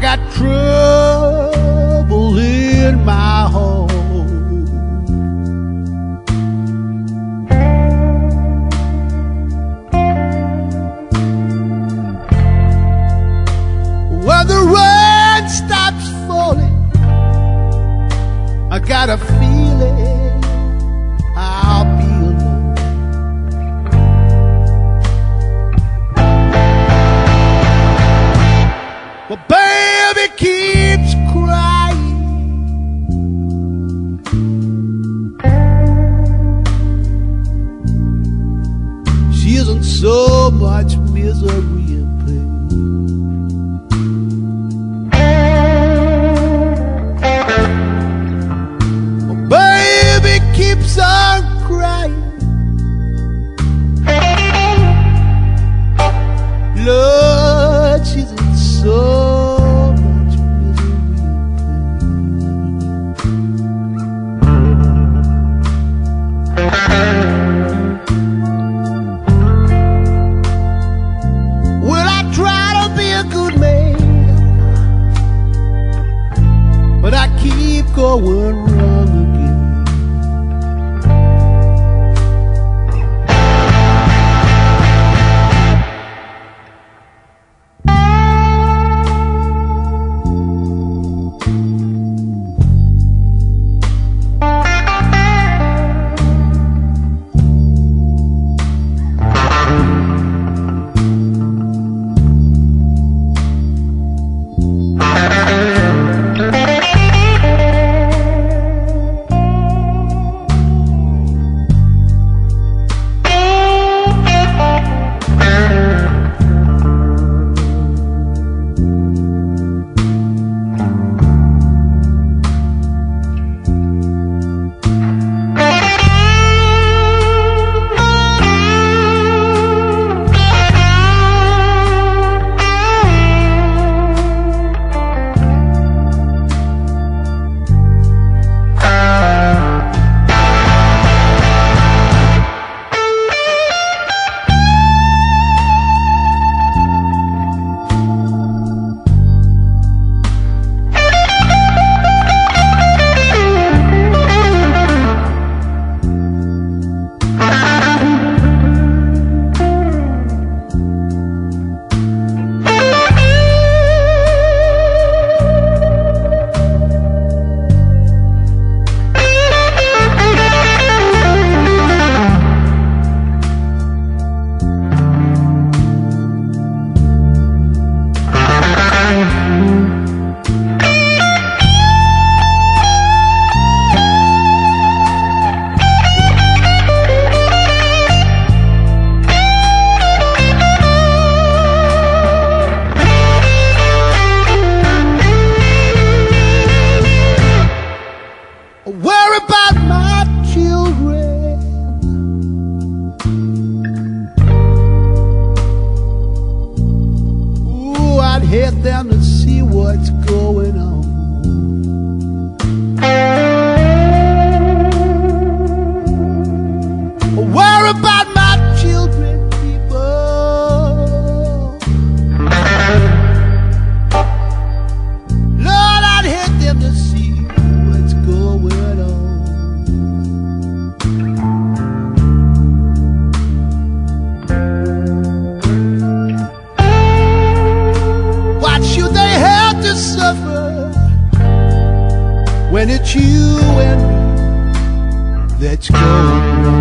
got trouble in my home. When the rain stops falling, I got a feeling I'll be alone. But baby keeps crying. She isn't so much misery and pain. Keeps on crying. Lord, she's in so much misery and pain. Well, I try to be a good man, but I keep going wrong again. Worry about my children. Ooh, I'd hate them to see what's going on. Worry about my children, people. Lord, I'd hate them to see what's going on. What should they have to suffer when it's you and me that's going wrong?